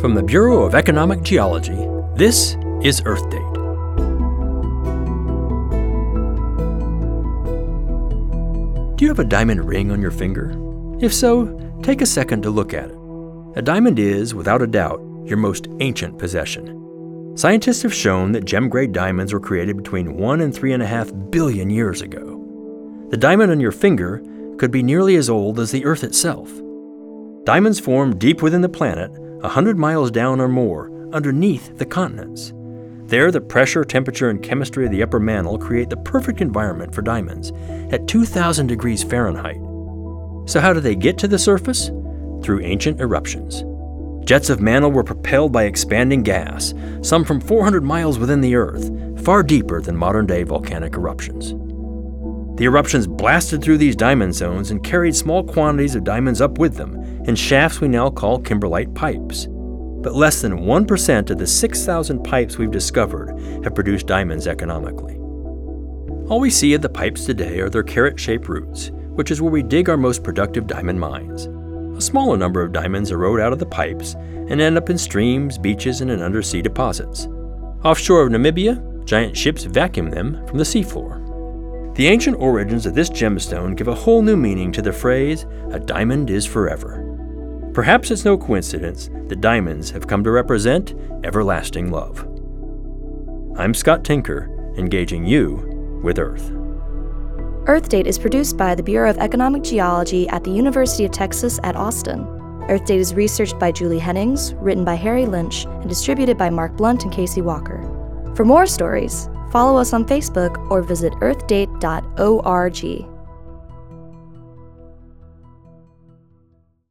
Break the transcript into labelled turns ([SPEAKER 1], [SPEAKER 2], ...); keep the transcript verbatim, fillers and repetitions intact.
[SPEAKER 1] From the Bureau of Economic Geology, this is Earth Date. Do you have a diamond ring on your finger? If so, take a second to look at it. A diamond is, without a doubt, your most ancient possession. Scientists have shown that gem-grade diamonds were created between one and three and a half billion years ago. The diamond on your finger could be nearly as old as the Earth itself. Diamonds form deep within the planet, a hundred miles down or more, underneath the continents. There, the pressure, temperature, and chemistry of the upper mantle create the perfect environment for diamonds at two thousand degrees Fahrenheit. So how do they get to the surface? Through ancient eruptions. Jets of mantle were propelled by expanding gas, some from four hundred miles within the Earth, far deeper than modern-day volcanic eruptions. The eruptions blasted through these diamond zones and carried small quantities of diamonds up with them in shafts we now call kimberlite pipes. But less than one percent of the six thousand pipes we've discovered have produced diamonds economically. All we see of the pipes today are their carrot-shaped roots, which is where we dig our most productive diamond mines. A smaller number of diamonds erode out of the pipes and end up in streams, beaches, and in undersea deposits. Offshore of Namibia, giant ships vacuum them from the seafloor. The ancient origins of this gemstone give a whole new meaning to the phrase, "a diamond is forever." Perhaps it's no coincidence that diamonds have come to represent everlasting love. I'm Scott Tinker, engaging you with Earth.
[SPEAKER 2] Earth Date is produced by the Bureau of Economic Geology at the University of Texas at Austin. Earth Date is researched by Julie Hennings, written by Harry Lynch, and distributed by Mark Blunt and Casey Walker. For more stories, follow us on Facebook or visit earth date dot org.